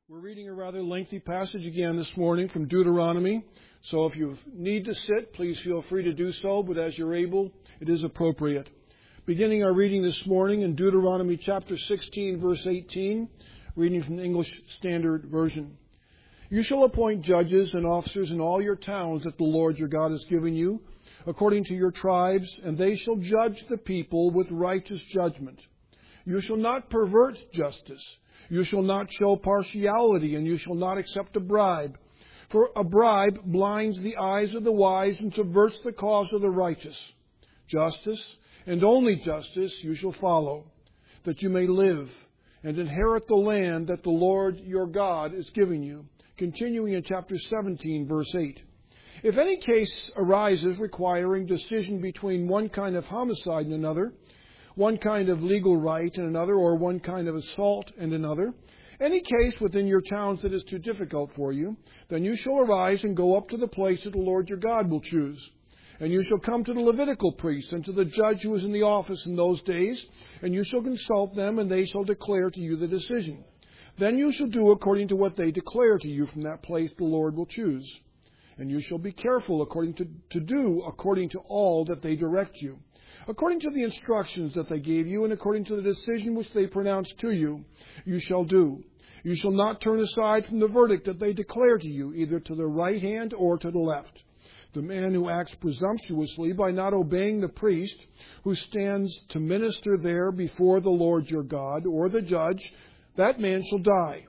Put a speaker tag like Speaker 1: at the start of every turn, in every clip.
Speaker 1: We're reading a rather lengthy passage again this morning from Deuteronomy. So if you need to sit, please feel free to do so, but as you're able, it is appropriate. Beginning our reading this morning in Deuteronomy chapter 16, verse 18, reading from the English Standard Version. You shall appoint judges and officers in all your towns that the Lord your God has given you, according to your tribes, and they shall judge the people with righteous judgment. You shall not pervert justice. You shall not show partiality, and you shall not accept a bribe. For a bribe blinds the eyes of the wise and subverts the cause of the righteous. Justice, and only justice, you shall follow, that you may live and inherit the land that the Lord your God is giving you. Continuing in chapter 17, verse 8. If any case arises requiring decision between one kind of homicide and another, one kind of legal right and another, or one kind of assault and another, any case within your towns that is too difficult for you, then you shall arise and go up to the place that the Lord your God will choose. And you shall come to the Levitical priests and to the judge who is in the office in those days, and you shall consult them, and they shall declare to you the decision. Then you shall do according to what they declare to you from that place the Lord will choose. And you shall be careful to do according to all that they direct you, according to the instructions that they gave you, and according to the decision which they pronounced to you, you shall do. You shall not turn aside from the verdict that they declare to you, either to the right hand or to the left. The man who acts presumptuously by not obeying the priest who stands to minister there before the Lord your God, or the judge, that man shall die.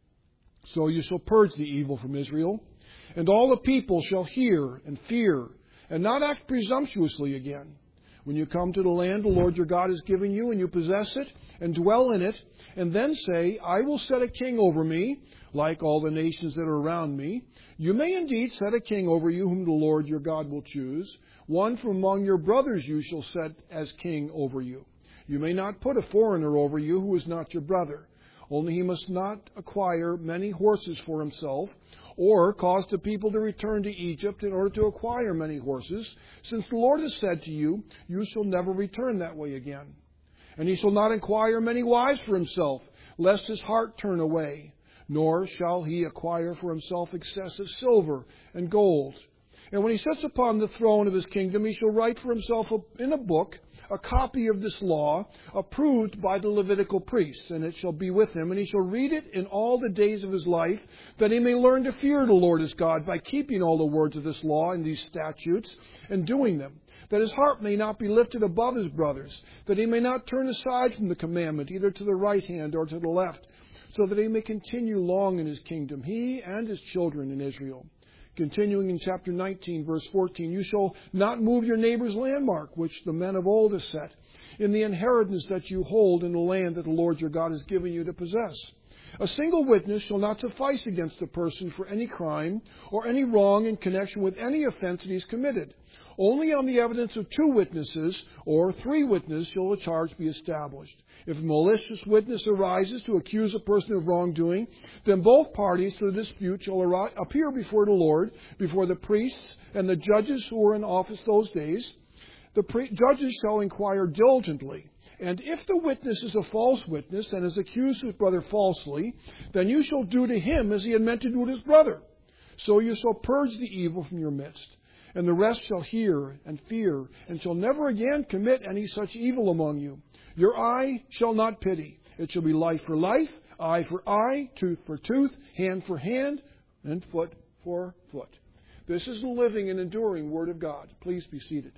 Speaker 1: So you shall purge the evil from Israel, and all the people shall hear and fear, and not act presumptuously again. When you come to the land the Lord your God is giving you, and you possess it, and dwell in it, and then say, I will set a king over me, like all the nations that are around me. You may indeed set a king over you, whom the Lord your God will choose. One from among your brothers you shall set as king over you. You may not put a foreigner over you who is not your brother. Only he must not acquire many horses for himself, or cause the people to return to Egypt in order to acquire many horses, since the Lord has said to you, you shall never return that way again. And he shall not acquire many wives for himself, lest his heart turn away, nor shall he acquire for himself excessive silver and gold. And when he sits upon the throne of his kingdom, he shall write for himself in a book a copy of this law, approved by the Levitical priests, and it shall be with him, and he shall read it in all the days of his life, that he may learn to fear the Lord his God by keeping all the words of this law and these statutes, and doing them, that his heart may not be lifted above his brothers, that he may not turn aside from the commandment, either to the right hand or to the left, so that he may continue long in his kingdom, he and his children in Israel. Continuing in chapter 19, verse 14, you shall not move your neighbor's landmark, which the men of old have set, in the inheritance that you hold in the land that the Lord your God has given you to possess. A single witness shall not suffice against a person for any crime or any wrong in connection with any offense that he's committed. Only on the evidence of 2 witnesses or 3 witnesses shall a charge be established. If a malicious witness arises to accuse a person of wrongdoing, then both parties to the dispute shall appear before the Lord, before the priests and the judges who were in office those days. The judges shall inquire diligently. And if the witness is a false witness and has accused his brother falsely, then you shall do to him as he had meant to do to his brother. So you shall purge the evil from your midst. And the rest shall hear and fear, and shall never again commit any such evil among you. Your eye shall not pity. It shall be life for life, eye for eye, tooth for tooth, hand for hand, and foot for foot. This is the living and enduring Word of God. Please be seated.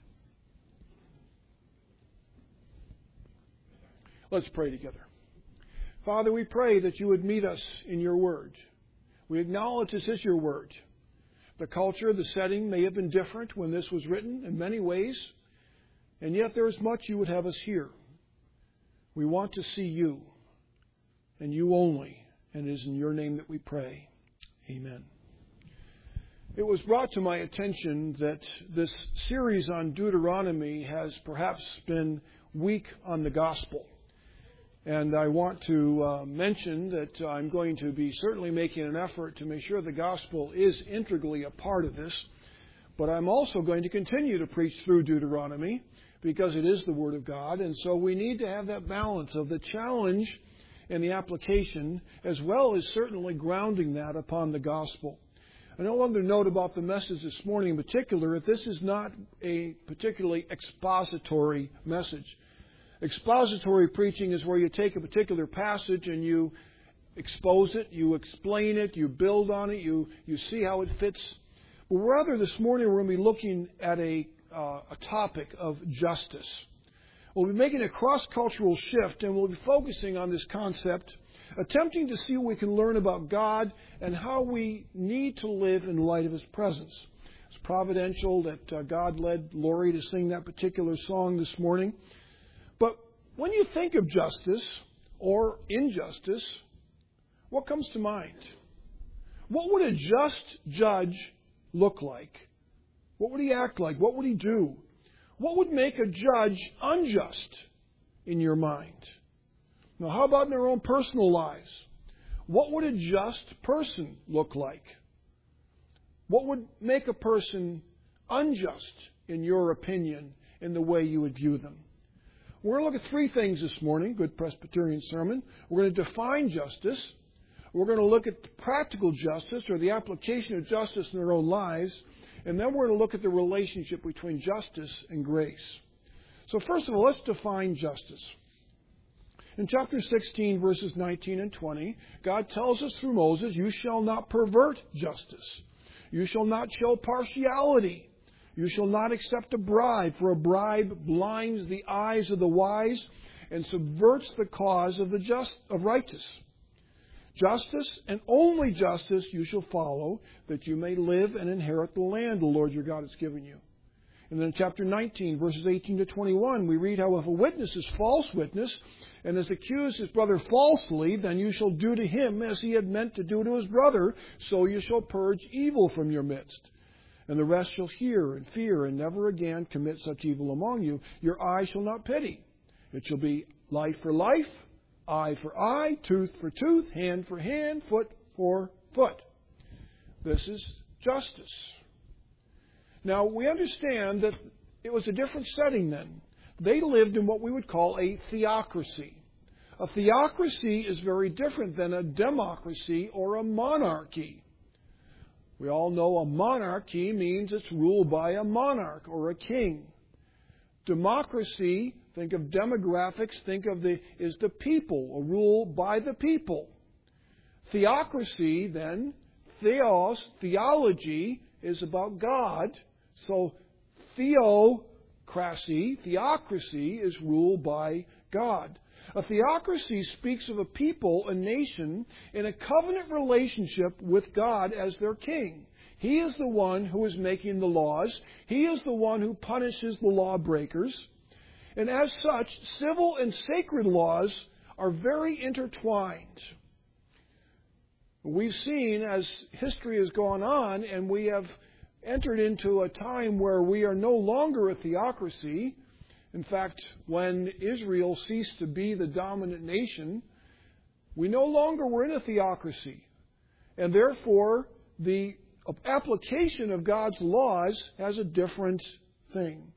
Speaker 1: Let's pray together. Father, we pray that you would meet us in your Word. We acknowledge this is your Word. The culture, the setting may have been different when this was written in many ways, and yet there is much you would have us hear. We want to see you, and you only, and it is in your name that we pray. Amen. It was brought to my attention that this series on Deuteronomy has perhaps been weak on the gospel. And I want to mention that I'm going to be certainly making an effort to make sure the gospel is integrally a part of this. But I'm also going to continue to preach through Deuteronomy because it is the Word of God. And so we need to have that balance of the challenge and the application, as well as certainly grounding that upon the gospel. I want to note about the message this morning in particular that this is not a particularly expository message. Expository preaching is where you take a particular passage and you expose it, you explain it, you build on it, you see how it fits. But rather this morning we're going to be looking at a topic of justice. We'll be making a cross-cultural shift, and we'll be focusing on this concept, attempting to see what we can learn about God and how we need to live in light of His presence. It's providential that God led Lori to sing that particular song this morning. But when you think of justice or injustice, what comes to mind? What would a just judge look like? What would he act like? What would he do? What would make a judge unjust in your mind? Now, how about in our own personal lives? What would a just person look like? What would make a person unjust in your opinion, in the way you would view them? We're going to look at three things this morning, good Presbyterian sermon. We're going to define justice. We're going to look at practical justice, or the application of justice in our own lives. And then we're going to look at the relationship between justice and grace. So first of all, let's define justice. In chapter 16, verses 19 and 20, God tells us through Moses, "You shall not pervert justice. You shall not show partiality. You shall not accept a bribe, for a bribe blinds the eyes of the wise and subverts the cause of of righteous. Justice, and only justice, you shall follow, that you may live and inherit the land the Lord your God has given you." And then in chapter 19, verses 18 to 21, we read how if a witness is false witness and has accused his brother falsely, then you shall do to him as he had meant to do to his brother, so you shall purge evil from your midst. And the rest shall hear and fear and never again commit such evil among you. Your eye shall not pity. It shall be life for life, eye for eye, tooth for tooth, hand for hand, foot for foot. This is justice. Now, we understand that it was a different setting then. They lived in what we would call a theocracy. A theocracy is very different than a democracy or a monarchy. We all know a monarchy means it's ruled by a monarch or a king. Democracy, think of demographics, think of the people, a rule by the people. Theocracy, then, theology is about God. So theocracy is ruled by God. A theocracy speaks of a people, a nation, in a covenant relationship with God as their king. He is the one who is making the laws. He is the one who punishes the lawbreakers. And as such, civil and sacred laws are very intertwined. We've seen as history has gone on, and we have entered into a time where we are no longer a theocracy. In fact, when Israel ceased to be the dominant nation, we no longer were in a theocracy. And therefore, the application of God's laws has a different thing.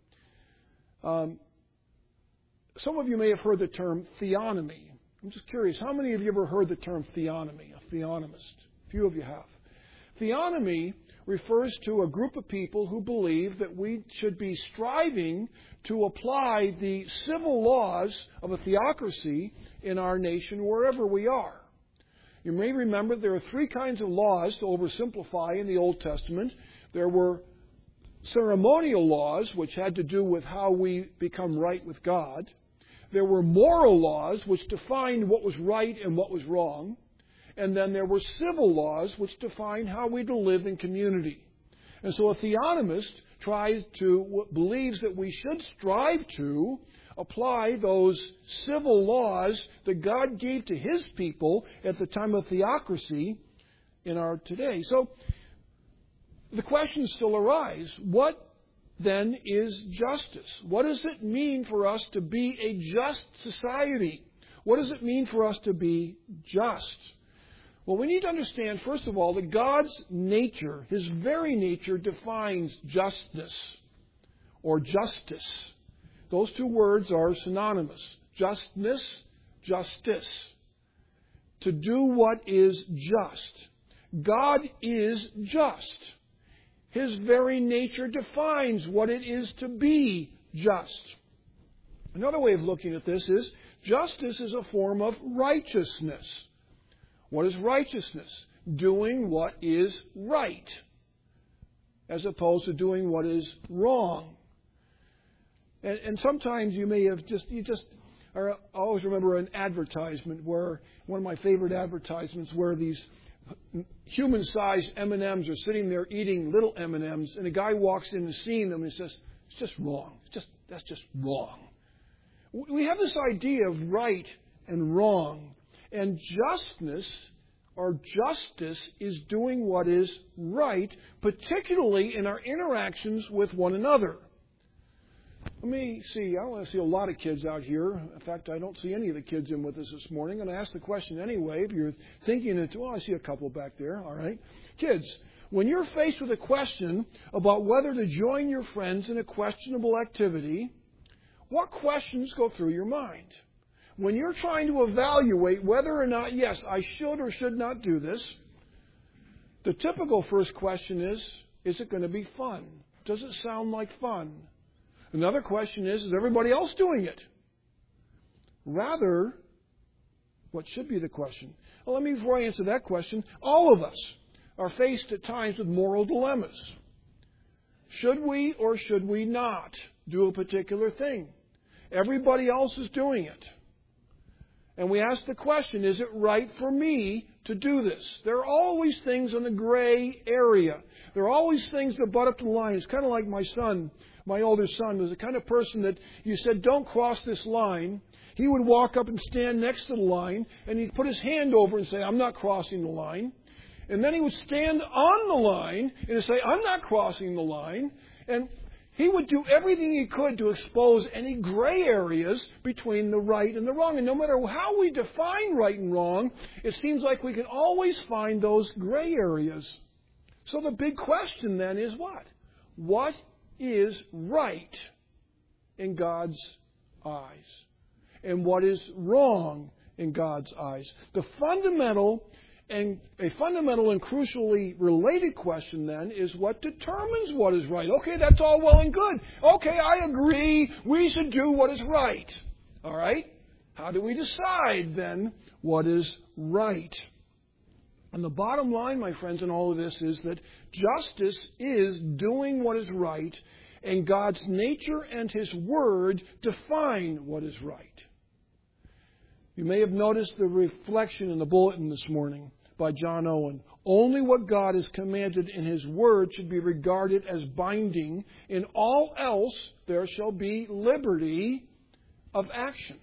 Speaker 1: Some of you may have heard the term theonomy. I'm just curious, how many of you ever heard the term theonomy, a theonomist? A few of you have. Theonomy refers to a group of people who believe that we should be striving to apply the civil laws of a theocracy in our nation wherever we are. You may remember there are three kinds of laws, to oversimplify, in the Old Testament. There were ceremonial laws, which had to do with how we become right with God. There were moral laws, which defined what was right and what was wrong. And then there were civil laws, which defined how we to live in community. And so a theonomist believes that we should strive to apply those civil laws that God gave to His people at the time of theocracy in our today. So the questions still arise. What then is justice? What does it mean for us to be a just society? What does it mean for us to be just? Well, we need to understand, first of all, that God's nature, His very nature, defines justness or justice. Those two words are synonymous. Justness, justice. to do what is just. God is just. His very nature defines what it is to be just. Another way of looking at this is justice is a form of righteousness. What is righteousness? Doing what is right, as opposed to doing what is wrong. And sometimes you may have I always remember an advertisement where, one of my favorite advertisements, where these human-sized M&Ms are sitting there eating little M&Ms, and a guy walks in and seeing them and says, it's just wrong. That's just wrong. We have this idea of right and wrong, and justness or justice is doing what is right, particularly in our interactions with one another. Let me see. I want to see a lot of kids out here. In fact, I don't see any of the kids in with us this morning. I'm going to ask the question anyway. If you're thinking it, I see a couple back there. All right. Kids, when you're faced with a question about whether to join your friends in a questionable activity, what questions go through your mind? When you're trying to evaluate whether or not, yes, I should or should not do this, the typical first question is it going to be fun? Does it sound like fun? Another question is everybody else doing it? Rather, what should be the question? Well, before I answer that question, all of us are faced at times with moral dilemmas. Should we or should we not do a particular thing? Everybody else is doing it. And we ask the question, is it right for me to do this? There are always things in the gray area. There are always things that butt up to the line. It's kind of like my son. My older son was the kind of person that you said, don't cross this line. He would walk up and stand next to the line, and he'd put his hand over and say, I'm not crossing the line. And then he would stand on the line and say, I'm not crossing the line. And he would do everything he could to expose any gray areas between the right and the wrong. And no matter how we define right and wrong, it seems like we can always find those gray areas. So the big question then is what? What is right in God's eyes? And what is wrong in God's eyes? A fundamental and crucially related question then is what determines what is right? Okay, that's all well and good. Okay, I agree. We should do what is right. All right? How do we decide then what is right? And the bottom line, my friends, in all of this is that justice is doing what is right, and God's nature and His Word define what is right. You may have noticed the reflection in the bulletin this morning by John Owen. Only what God has commanded in His Word should be regarded as binding. In all else, there shall be liberty of actions.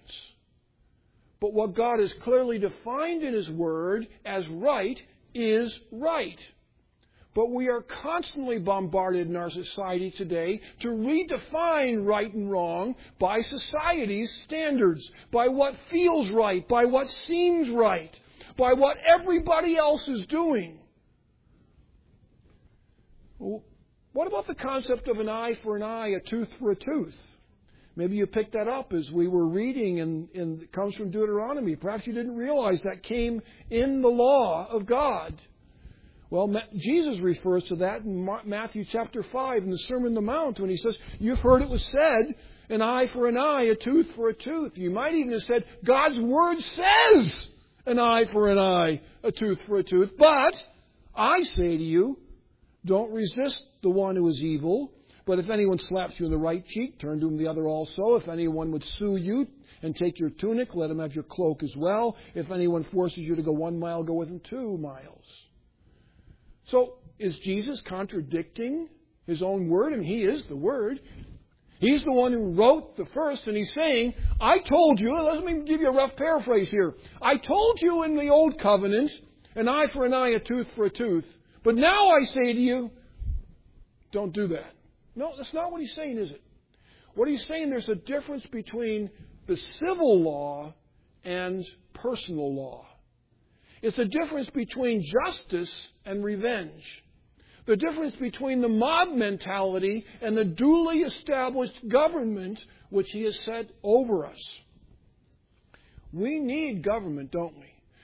Speaker 1: But what God has clearly defined in His Word as right is right. But we are constantly bombarded in our society today to redefine right and wrong by society's standards, by what feels right, by what seems right, by what everybody else is doing. What about the concept of an eye for an eye, a tooth for a tooth? Maybe you picked that up as we were reading, and it comes from Deuteronomy. Perhaps you didn't realize that came in the law of God. Well, Jesus refers to that in Matthew chapter 5 in the Sermon on the Mount when He says, you've heard it was said, an eye for an eye, a tooth for a tooth. You might even have said, God's Word says an eye for an eye, a tooth for a tooth. But I say to you, don't resist the one who is evil. But if anyone slaps you in the right cheek, turn to him the other also. If anyone would sue you and take your tunic, let him have your cloak as well. If anyone forces you to go 1 mile, go with him 2 miles. So, is Jesus contradicting His own Word? And He is the Word. He's the one who wrote the first, and He's saying, I told you, let me give you a rough paraphrase here. I told you in the Old Covenant, an eye for an eye, a tooth for a tooth. But now I say to you, don't do that. No, that's not what He's saying, is it? What He's saying, there's a difference between the civil law and personal law. It's the difference between justice and revenge. The difference between the mob mentality and the duly established government which He has set over us. We need government, don't we?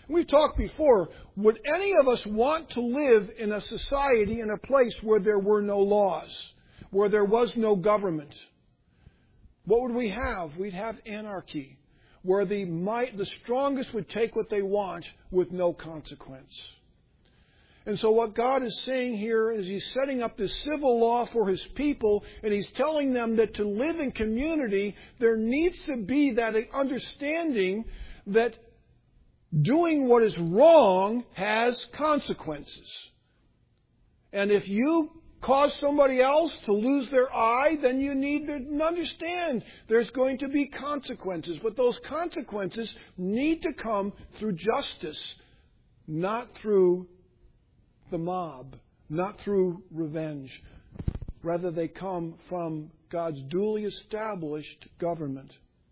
Speaker 1: We've talked before, would any of us want to live in a society, in a place where there were no laws, where there was no government? What would we have? We'd have anarchy, where the strongest would take what they want with no consequence. And so what God is saying here is He's setting up this civil law for His people, and He's telling them that to live in community, there needs to be that understanding that doing what is wrong has consequences. And if you cause somebody else to lose their eye, then you need to understand there's going to be consequences. But those consequences need to come through justice, not through the mob, not through revenge. Rather, they come from God's duly established government.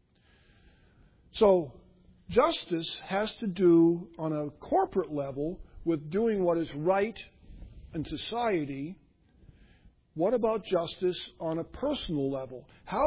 Speaker 1: So, justice has to do on a corporate level with doing what is right in society. What about justice on a personal level? How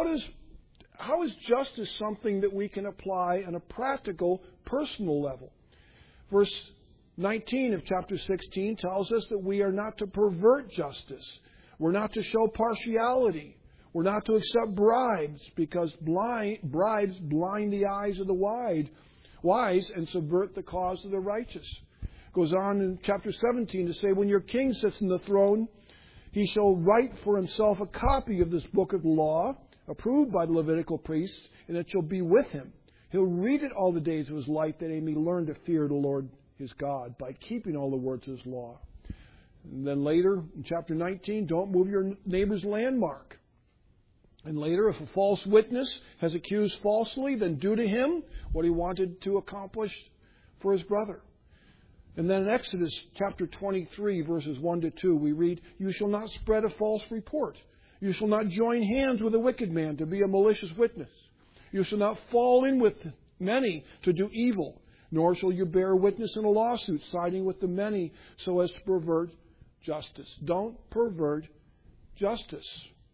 Speaker 1: is justice something that we can apply on a practical, personal level? Verse 19 of chapter 16 tells us that we are not to pervert justice. We're not to show partiality. We're not to accept bribes, because bribes blind the eyes of the wise and subvert the cause of the righteous. Goes on in chapter 17 to say, when your king sits on the throne, he shall write for himself a copy of this book of the law, approved by the Levitical priests, and it shall be with him. He'll read it all the days of his life, that he may learn to fear the Lord his God by keeping all the words of his law. And then later, in chapter 19, don't move your neighbor's landmark. And later, if a false witness has accused falsely, then do to him what he wanted to accomplish for his brother. And then in Exodus chapter 23, verses 1 to 2, we read, you shall not spread a false report. You shall not join hands with a wicked man to be a malicious witness. You shall not fall in with many to do evil, nor shall you bear witness in a lawsuit, siding with the many so as to pervert justice. Don't pervert justice.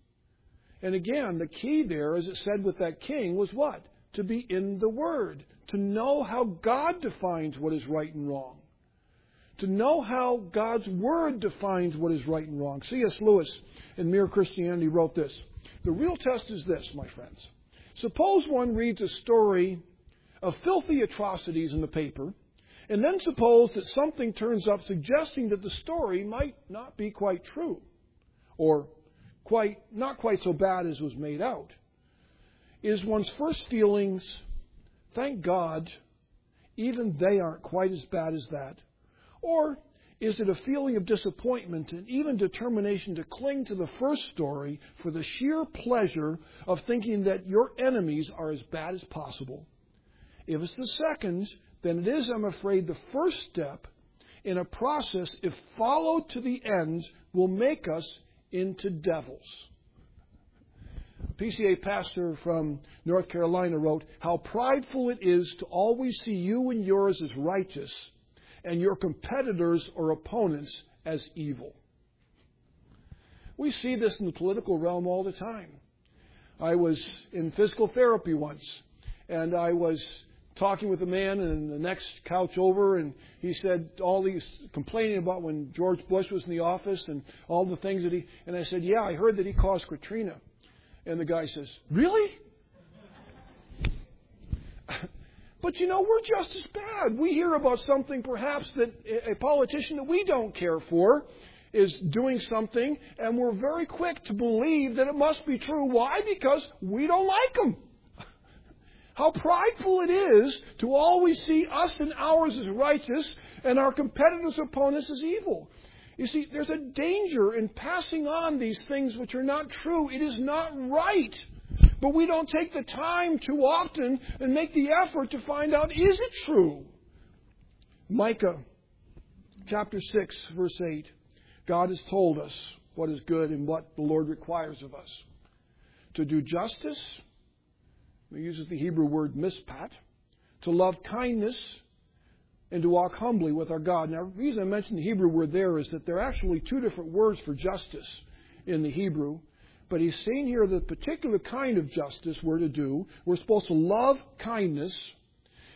Speaker 1: And again, the key there, as it said with that king, was what? To be in the Word. To know how God defines what is right and wrong. To know how God's Word defines what is right and wrong. C.S. Lewis in Mere Christianity wrote this. The real test is this, my friends. Suppose one reads a story of filthy atrocities in the paper, and then suppose that something turns up suggesting that the story might not be quite true, or not quite so bad as was made out. Is one's first feelings, thank God, even they aren't quite as bad as that? Or is it a feeling of disappointment and even determination to cling to the first story for the sheer pleasure of thinking that your enemies are as bad as possible? If it's the second, then it is, I'm afraid, the first step in a process, if followed to the end, will make us into devils. A PCA pastor from North Carolina wrote, how prideful it is to always see you and yours as righteous and your competitors or opponents as evil. We see this in the political realm all the time. I was in physical therapy once, and I was talking with a man in the next couch over, and he said all these complaining about when George Bush was in the office and all the things that and I said, yeah, I heard that he caused Katrina. And the guy says, really? But you know, we're just as bad. We hear about something perhaps that a politician that we don't care for is doing something, and we're very quick to believe that it must be true. Why? Because we don't like them. How prideful it is to always see us and ours as righteous and our competitors' opponents as evil. You see, there's a danger in passing on these things which are not true. It is not right. But we don't take the time too often and make the effort to find out, is it true? Micah chapter 6, verse 8. God has told us what is good and what the Lord requires of us. To do justice, he uses the Hebrew word mishpat, to love kindness, and to walk humbly with our God. Now, the reason I mention the Hebrew word there is that there are actually two different words for justice in the Hebrew. But he's saying here the particular kind of justice we're to do. We're supposed to love kindness,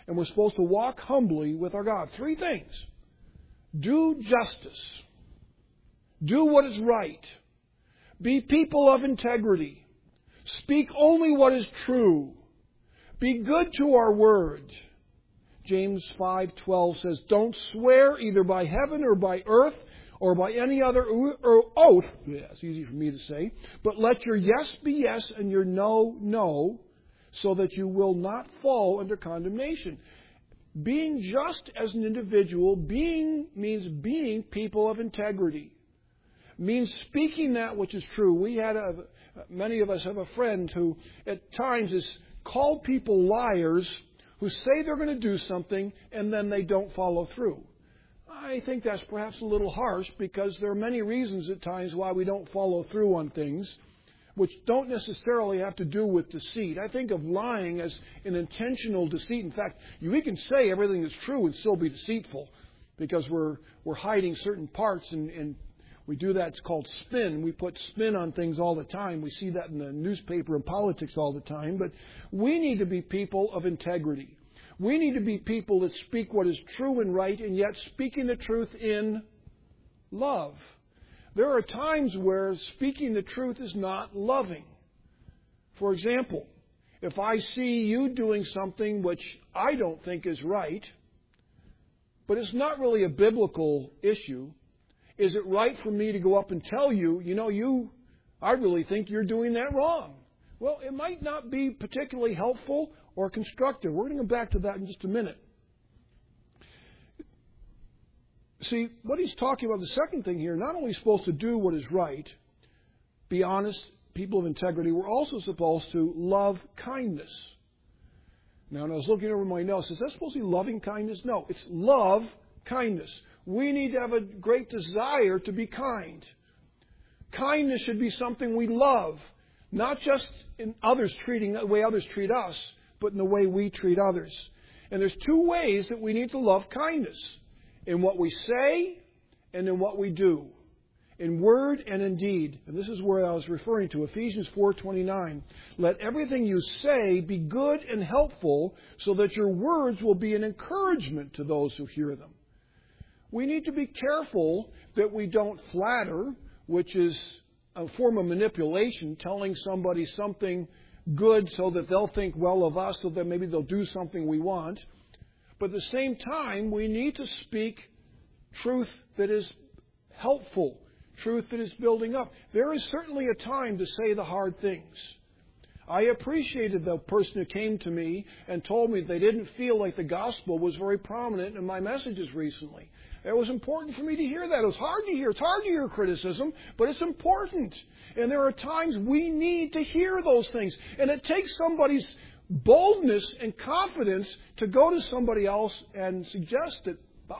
Speaker 1: And we're supposed to walk humbly with our God. 3 things. Do justice. Do what is right. Be people of integrity. Speak only what is true. Be good to our word. James 5:12 says, don't swear either by heaven or by earth or by any other oath. Yeah, it's easy for me to say. But let your yes be yes and your no, no, so that you will not fall under condemnation. Being just as an individual, means being people of integrity. Means speaking that which is true. Many of us have a friend who at times has called people liars who say they're going to do something and then they don't follow through. I think that's perhaps a little harsh because there are many reasons at times why we don't follow through on things which don't necessarily have to do with deceit. I think of lying as an intentional deceit. In fact, we can say everything is true and still be deceitful because we're hiding certain parts and we do that. It's called spin. We put spin on things all the time. We see that in the newspaper and politics all the time. But we need to be people of integrity. We need to be people that speak what is true and right, and yet speaking the truth in love. There are times where speaking the truth is not loving. For example, if I see you doing something which I don't think is right, but it's not really a biblical issue, is it right for me to go up and tell you, I really think you're doing that wrong? Well, it might not be particularly helpful or constructive. We're going to go back to that in just a minute. See, what he's talking about, the second thing here, not only are we supposed to do what is right, be honest, people of integrity, we're also supposed to love kindness. Now, when I was looking over my notes, is that supposed to be loving kindness? No, it's love kindness. We need to have a great desire to be kind. Kindness should be something we love, not just in the way others treat us, but in the way we treat others. And there's 2 ways that we need to love kindness. In what we say and in what we do. In word and in deed. And this is where I was referring to, Ephesians 4:29. Let everything you say be good and helpful so that your words will be an encouragement to those who hear them. We need to be careful that we don't flatter, which is a form of manipulation, telling somebody something good so that they'll think well of us, so that maybe they'll do something we want. But at the same time, we need to speak truth that is helpful, truth that is building up. There is certainly a time to say the hard things. I appreciated the person who came to me and told me they didn't feel like the gospel was very prominent in my messages recently. It was important for me to hear that. It was hard to hear. It's hard to hear criticism, but it's important. And there are times we need to hear those things. And it takes somebody's boldness and confidence to go to somebody else and suggest that,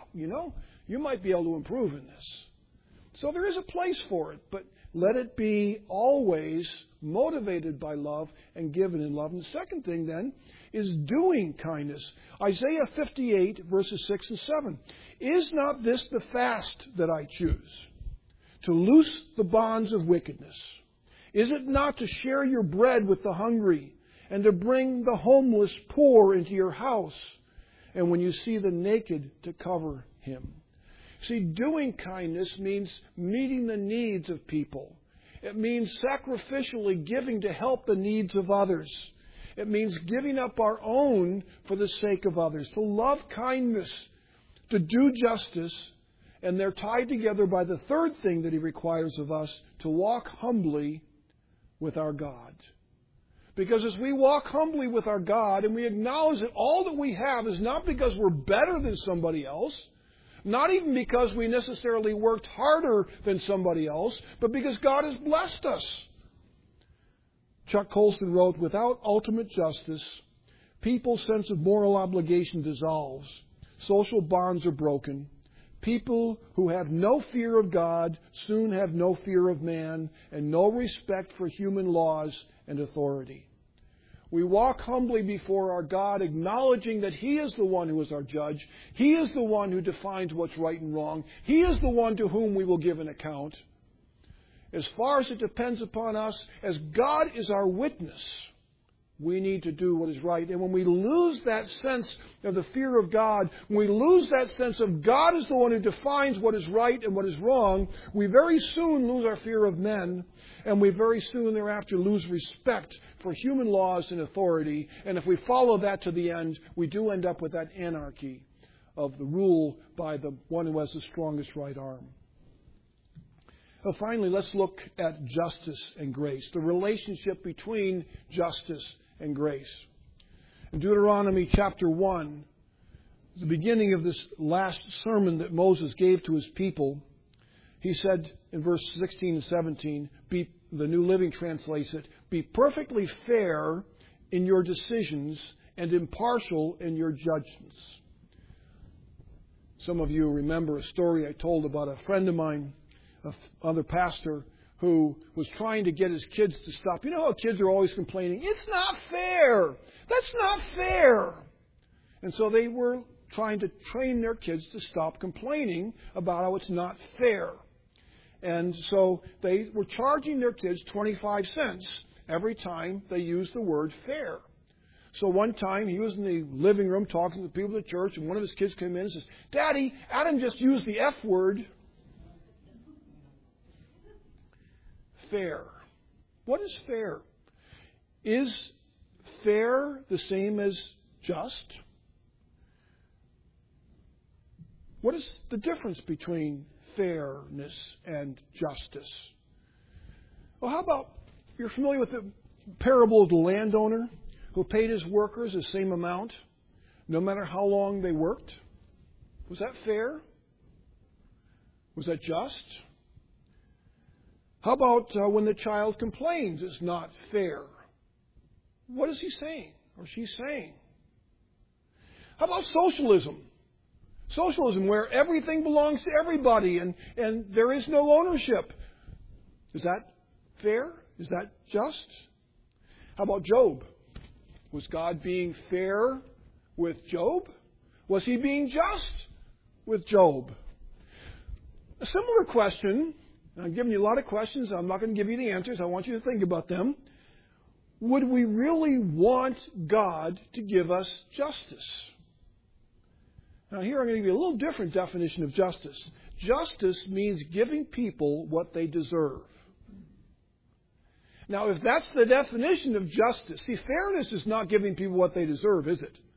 Speaker 1: you might be able to improve in this. So there is a place for it, but let it be always motivated by love and given in love. And the second thing then is doing kindness. Isaiah 58 verses 6 and 7. Is not this the fast that I choose? To loose the bonds of wickedness. Is it not to share your bread with the hungry and to bring the homeless poor into your house? And when you see the naked, to cover him. See, doing kindness means meeting the needs of people. It means sacrificially giving to help the needs of others. It means giving up our own for the sake of others. To love kindness, to do justice, and they're tied together by the third thing that he requires of us, to walk humbly with our God. Because as we walk humbly with our God and we acknowledge that all that we have is not because we're better than somebody else, not even because we necessarily worked harder than somebody else, but because God has blessed us. Chuck Colson wrote, without ultimate justice, people's sense of moral obligation dissolves. Social bonds are broken. People who have no fear of God soon have no fear of man and no respect for human laws and authority. We walk humbly before our God, acknowledging that He is the one who is our judge. He is the one who defines what's right and wrong. He is the one to whom we will give an account. As far as it depends upon us, as God is our witness, We need to do what is right. And when we lose that sense of the fear of God, when we lose that sense of God is the one who defines what is right and what is wrong, we very soon lose our fear of men, and we very soon thereafter lose respect for human laws and authority. And if we follow that to the end, we do end up with that anarchy of the rule by the one who has the strongest right arm. Well, finally, let's look at justice and grace, the relationship between justice and grace. In Deuteronomy chapter 1, the beginning of this last sermon that Moses gave to his people, he said in verse 16 and 17, the New Living translates it, "Be perfectly fair in your decisions and impartial in your judgments." Some of you remember a story I told about a friend of mine, another pastor, who was trying to get his kids to stop. You know how kids are always complaining, "It's not fair! That's not fair!" And so they were trying to train their kids to stop complaining about how it's not fair. And so they were charging their kids 25 cents every time they used the word fair. So one time he was in the living room talking to the people at the church, and one of his kids came in and says, "Daddy, Adam just used the F word." Fair. What is fair? Is fair the same as just? What is the difference between fairness and justice? Well, how about, you're familiar with the parable of the landowner who paid his workers the same amount no matter how long they worked? Was that fair? Was that just? How about when the child complains it's not fair? What is he saying or she saying? How about socialism? Socialism where everything belongs to everybody and there is no ownership. Is that fair? Is that just? How about Job? Was God being fair with Job? Was he being just with Job? A similar question. I'm giving you a lot of questions. I'm not going to give you the answers. I want you to think about them. Would we really want God to give us justice? Now here I'm going to give you a little different definition of justice. Justice means giving people what they deserve. Now if that's the definition of justice, see, fairness is not giving people what they deserve, is it?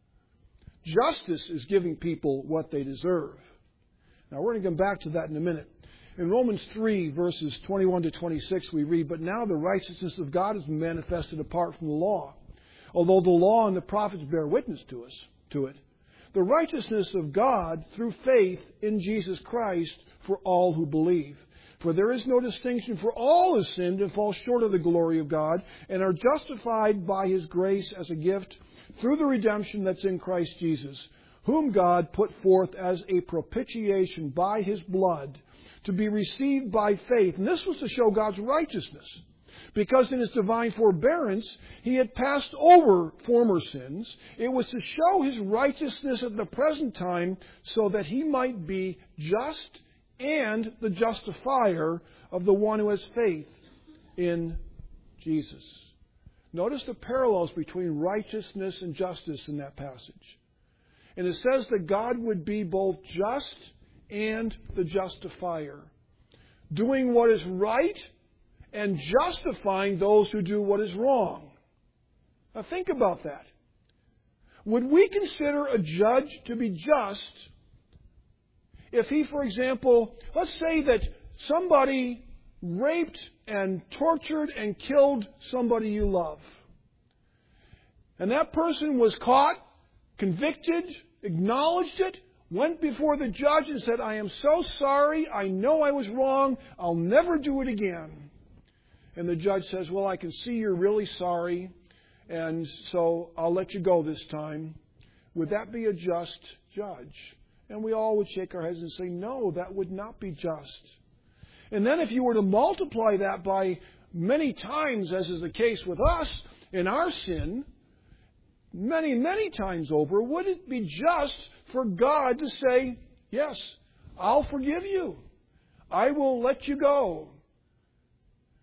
Speaker 1: Justice is giving people what they deserve. Now we're going to come back to that in a minute. In Romans 3, verses 21 to 26, we read, "But now the righteousness of God has been manifested apart from the law, although the law and the prophets bear witness to it. The righteousness of God through faith in Jesus Christ for all who believe. For there is no distinction, for all have sinned and fall short of the glory of God, and are justified by His grace as a gift through the redemption that's in Christ Jesus, whom God put forth as a propitiation by His blood, to be received by faith." And this was to show God's righteousness, because in His divine forbearance He had passed over former sins. It was to show His righteousness at the present time, so that He might be just and the justifier of the one who has faith in Jesus. Notice the parallels between righteousness and justice in that passage. And it says that God would be both just and the justifier, doing what is right and justifying those who do what is wrong. Now think about that. Would we consider a judge to be just if he, for example, let's say that somebody raped and tortured and killed somebody you love, and that person was caught, convicted, acknowledged it, went before the judge and said, "I am so sorry, I know I was wrong, I'll never do it again." And the judge says, "Well, I can see you're really sorry, and so I'll let you go this time." Would that be a just judge? And we all would shake our heads and say, no, that would not be just. And then if you were to multiply that by many times, as is the case with us in our sin, many, many times over, would it be just for God to say, "Yes, I'll forgive you. I will let you go"?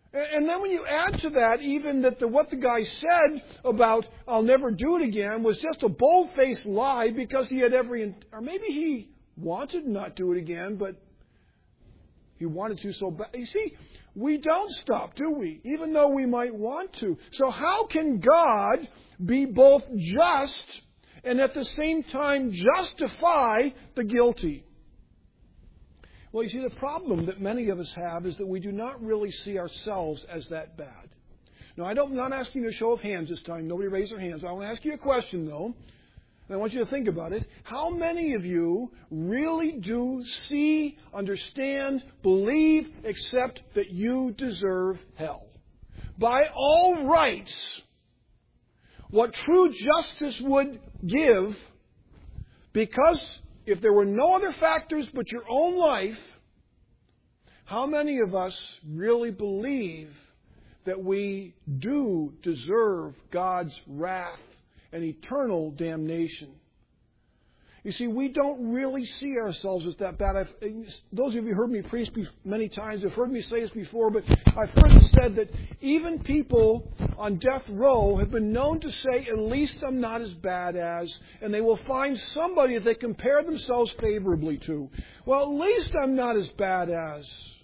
Speaker 1: And then when you add to that even that what the guy said about I'll never do it again was just a bold-faced lie because he had or maybe he wanted to not do it again, but he wanted to so bad. You see, we don't stop, do we? Even though we might want to. So how can God be both just and at the same time justify the guilty? Well, you see, the problem that many of us have is that we do not really see ourselves as that bad. Now, I'm not asking you a show of hands this time. Nobody raised their hands. I want to ask you a question, though, and I want you to think about it. How many of you really do see, understand, believe, accept that you deserve hell? By all rights, what true justice would give, because if there were no other factors but your own life, how many of us really believe that we do deserve God's wrath and eternal damnation? You see, we don't really see ourselves as that bad. Those of you who heard me preach many times have heard me say this before, but I've heard it said that even people on death row have been known to say, at least I'm not as bad as, and they will find somebody that they compare themselves favorably to. Well, at least I'm not as bad as.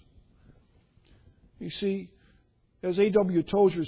Speaker 1: You see, as A.W. Tozer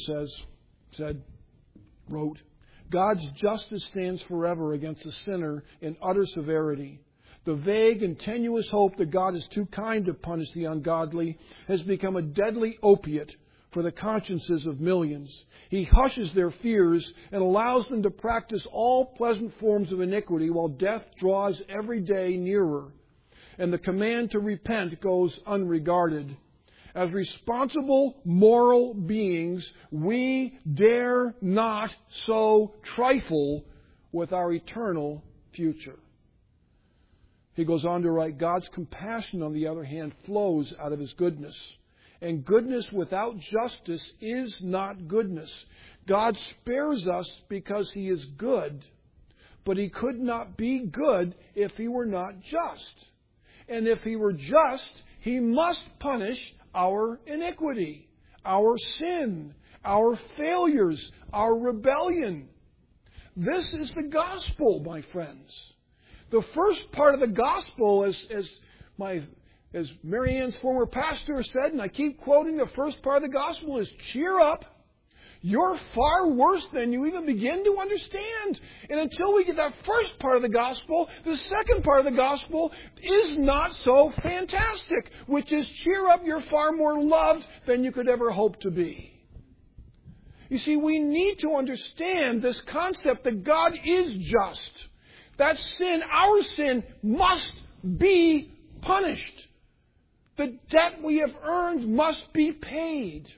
Speaker 1: wrote, God's justice stands forever against the sinner in utter severity. The vague and tenuous hope that God is too kind to punish the ungodly has become a deadly opiate for the consciences of millions. He hushes their fears and allows them to practice all pleasant forms of iniquity while death draws every day nearer, and the command to repent goes unregarded. As responsible moral beings, we dare not so trifle with our eternal future. He goes on to write, God's compassion, on the other hand, flows out of His goodness. And goodness without justice is not goodness. God spares us because He is good, but He could not be good if He were not just. And if He were just, He must punish our iniquity, our sin, our failures, our rebellion. This is the gospel, my friends. The first part of the gospel, as Mary Ann's former pastor said, and I keep quoting, the first part of the gospel is cheer up. You're far worse than you even begin to understand. And until we get that first part of the gospel, the second part of the gospel is not so fantastic, which is cheer up, you're far more loved than you could ever hope to be. You see, we need to understand this concept that God is just. That sin, our sin, must be punished. The debt we have earned must be paid.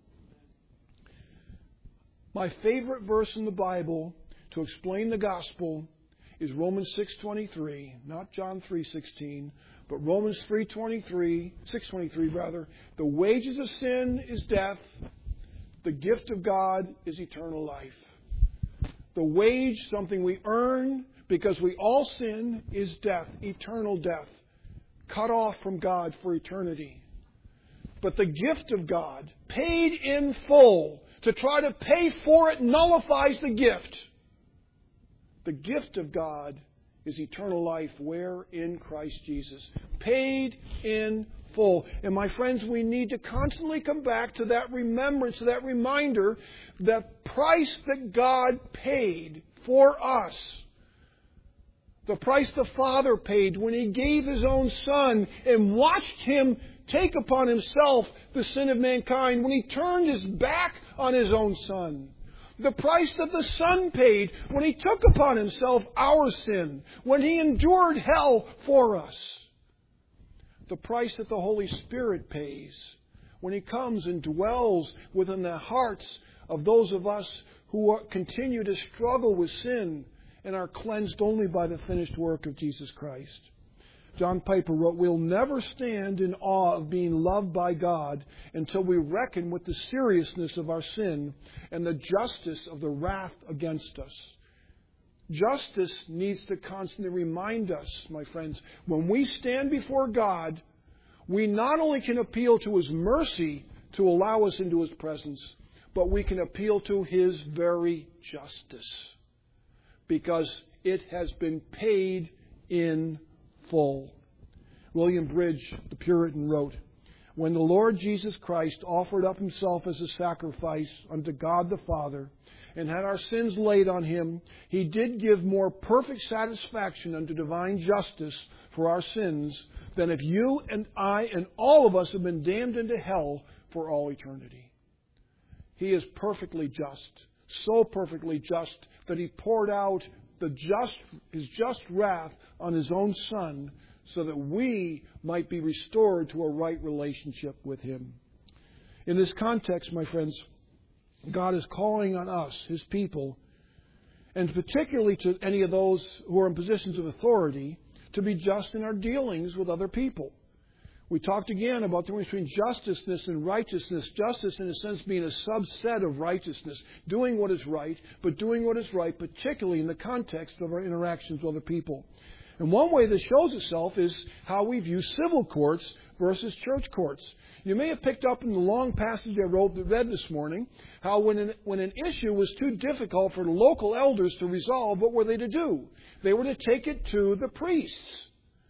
Speaker 1: My favorite verse in the Bible to explain the gospel is Romans 6:23, not John 3:16, but Romans 6:23 rather. The wages of sin is death. The gift of God is eternal life. The wage, something we earn because we all sin, is death, eternal death, cut off from God for eternity. But the gift of God, paid in full, to try to pay for it nullifies the gift. The gift of God is eternal life. Where? In Christ Jesus. Paid in full. And my friends, we need to constantly come back to that remembrance, to that reminder, the price that God paid for us. The price the Father paid when He gave His own Son and watched Him take upon Himself the sin of mankind, when He turned His back on His own Son. The price that the Son paid when He took upon Himself our sin, when He endured hell for us. The price that the Holy Spirit pays when He comes and dwells within the hearts of those of us who continue to struggle with sin and are cleansed only by the finished work of Jesus Christ. John Piper wrote, we'll never stand in awe of being loved by God until we reckon with the seriousness of our sin and the justice of the wrath against us. Justice needs to constantly remind us, my friends, when we stand before God, we not only can appeal to His mercy to allow us into His presence, but we can appeal to His very justice because it has been paid in full. William Bridge, the Puritan, wrote, "When the Lord Jesus Christ offered up Himself as a sacrifice unto God the Father, and had our sins laid on Him, He did give more perfect satisfaction unto divine justice for our sins than if you and I and all of us have been damned into hell for all eternity." He is perfectly just, so perfectly just that He poured out His just wrath on His own Son so that we might be restored to a right relationship with Him. In this context, my friends, God is calling on us, His people, and particularly to any of those who are in positions of authority, to be just in our dealings with other people. We talked again about the difference between justice and righteousness. Justice, in a sense, being a subset of righteousness, doing what is right, but doing what is right, particularly in the context of our interactions with other people. And one way this shows itself is how we view civil courts versus church courts. You may have picked up in the long passage I read this morning how when an issue was too difficult for the local elders to resolve, what were they to do? They were to take it to the priests.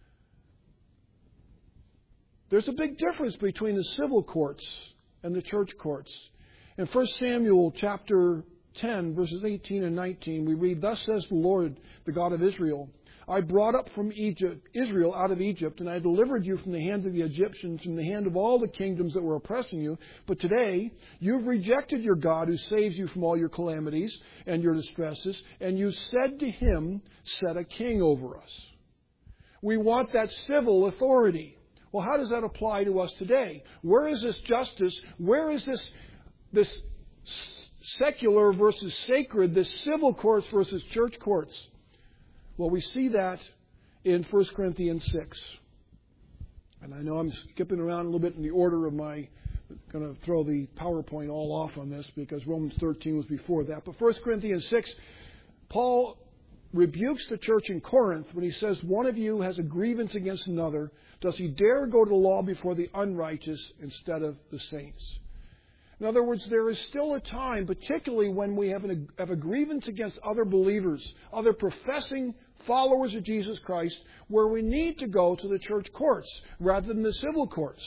Speaker 1: There's a big difference between the civil courts and the church courts. In 1 Samuel chapter 10, verses 18 and 19, we read, "Thus says the Lord, the God of Israel, I brought up from Israel out of Egypt, and I delivered you from the hand of the Egyptians, from the hand of all the kingdoms that were oppressing you. But today you've rejected your God who saves you from all your calamities and your distresses, and you said to Him, set a king over us." We want that civil authority. Well, how does that apply to us today? Where is this justice? Where is this secular versus sacred, this civil courts versus church courts? Well, we see that in 1 Corinthians 6. And I know I'm skipping around a little bit in the order of my... going to throw the PowerPoint all off on this because Romans 13 was before that. But 1 Corinthians 6, Paul rebukes the church in Corinth when he says, "One of you has a grievance against another. Does he dare go to the law before the unrighteous instead of the saints?" In other words, there is still a time, particularly when we have a grievance against other believers, other professing followers of Jesus Christ, where we need to go to the church courts rather than the civil courts.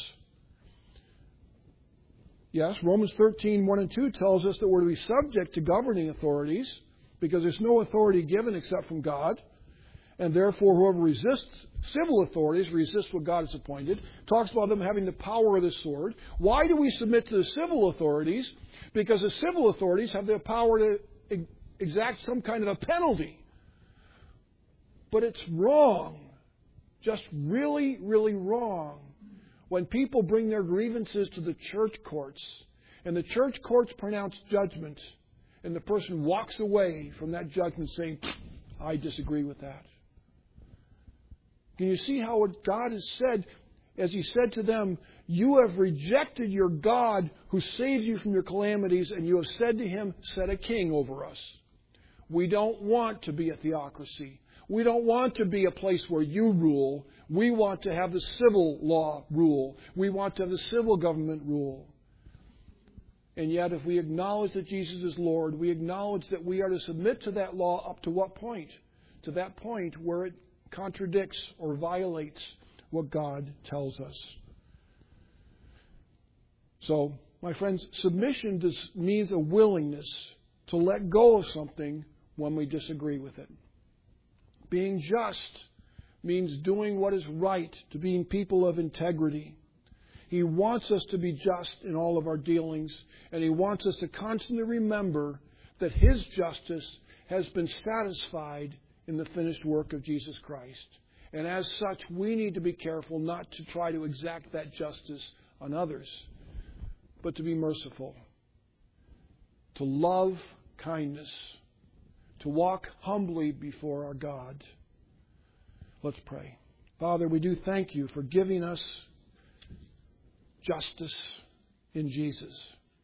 Speaker 1: Yes, Romans 13, 1 and 2 tells us that we're to be subject to governing authorities because there's no authority given except from God. And therefore, whoever resists civil authorities resists what God has appointed. Talks about them having the power of the sword. Why do we submit to the civil authorities? Because the civil authorities have the power to exact some kind of a penalty. But it's wrong. Just really, really wrong. When people bring their grievances to the church courts, and the church courts pronounce judgment, and the person walks away from that judgment saying, "I disagree with that." Can you see how what God has said, as He said to them, "You have rejected your God who saved you from your calamities, and you have said to Him, set a king over us." We don't want to be a theocracy. We don't want to be a place where you rule. We want to have the civil law rule. We want to have the civil government rule. And yet, if we acknowledge that Jesus is Lord, we acknowledge that we are to submit to that law up to what point? To that point where it contradicts or violates what God tells us. So, my friends, submission means a willingness to let go of something when we disagree with it. Being just means doing what is right, to being people of integrity. He wants us to be just in all of our dealings, and He wants us to constantly remember that His justice has been satisfied in the finished work of Jesus Christ. And as such, we need to be careful not to try to exact that justice on others, but to be merciful, to love kindness, to walk humbly before our God. Let's pray. Father, we do thank You for giving us justice in Jesus.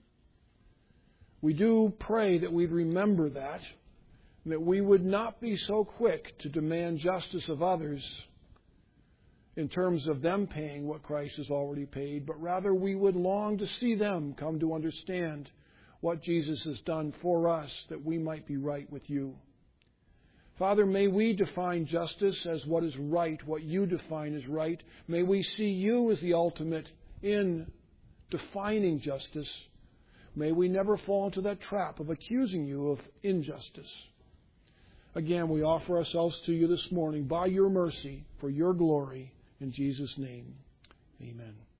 Speaker 1: We do pray that we'd remember that we would not be so quick to demand justice of others in terms of them paying what Christ has already paid, but rather we would long to see them come to understand what Jesus has done for us that we might be right with you. Father, may we define justice as what is right, what you define as right. May we see you as the ultimate in defining justice. May we never fall into that trap of accusing you of injustice. Again, we offer ourselves to you this morning by your mercy, for your glory, in Jesus' name. Amen.